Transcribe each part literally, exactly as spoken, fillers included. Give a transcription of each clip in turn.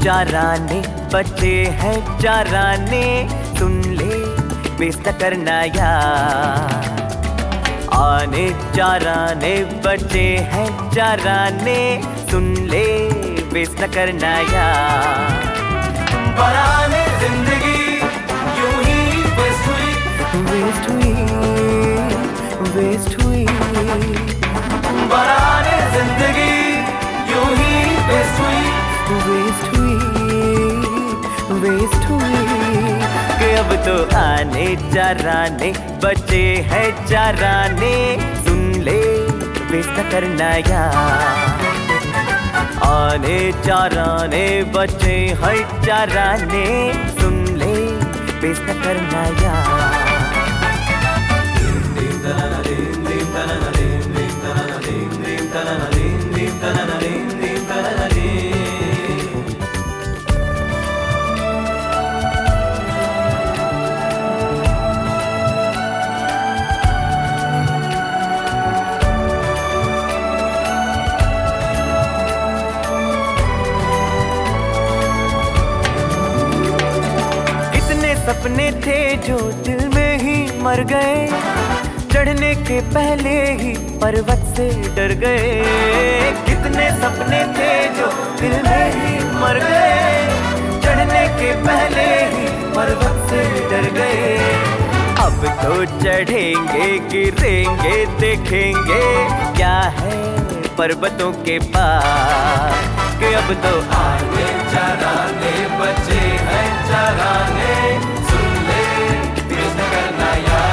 चाराने बचे हैं चाराने, सुन ले वेस्ट न करना यार। आने चाराने बचे हैं चाराने, सुन ले वेस्ट न करना यार। बराने जिंदगी यूं ही वेस्ट हुई, वेस्ट हुई वेस्ट हुई। बराने जिंदगी यूं ही वेस्ट हुई, वेस्ट हुई वेस्ट हुई। कि अब तो आने चाराने बचे हैं चाराने, सुन ले वेस्ट न करना यार। आने चाराने बचे हैं चाराने, सुन ले वेस्ट न करना यार। सपने थे जो दिल में ही मर गए, चढ़ने के पहले ही पर्वत से डर गए। कितने सपने थे जो दिल में ही मर गए, चढ़ने के पहले ही पर्वत से डर गए। अब तो चढ़ेंगे गिरेंगे देखेंगे क्या है पर्वतों के पार। कि अब तो आने चाराने बचे हैं चाराने, सुन ले वेस्ट न करना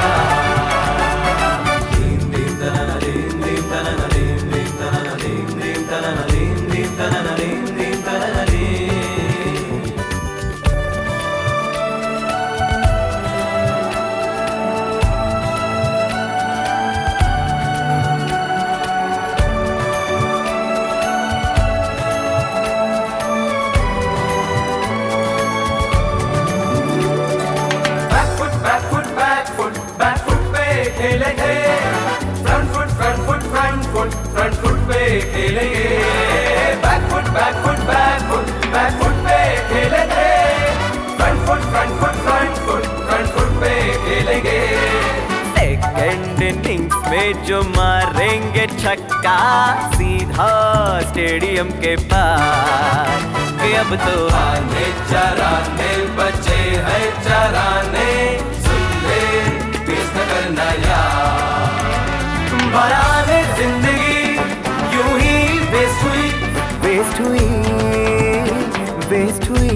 यार। दीन दीन तनना दीन दीन तनना दीन दीन तनना दीन दीन तनना दीन दीन तनना दीन दीन तनना दीन। खेलेंगे front foot front foot front foot front foot पे खेलेंगे, back foot back foot back foot back foot पे खेलेंगे, front foot front foot front foot front foot पे खेलेंगे। सेकंड इनिंग्स में जो मारेंगे छक्का, सीधा स्टेडियम के पार। कि अब तो आने चाराने बचे हैं चाराने, सुन ले वेस्ट न करना यार। बराने जिंदगी यूं ही वेस्ट हुई, वेस्ट हुई वेस्ट हुई।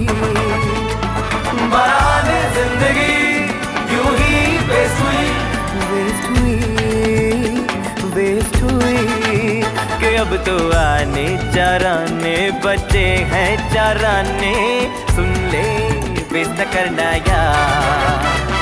बराने जिंदगी यूं ही वेस्ट हुई, वेस्ट हुई वेस्ट हुई। कि अब तो आने चाराने बचे हैं चाराने, सुन ले वेस्ट न करना यार।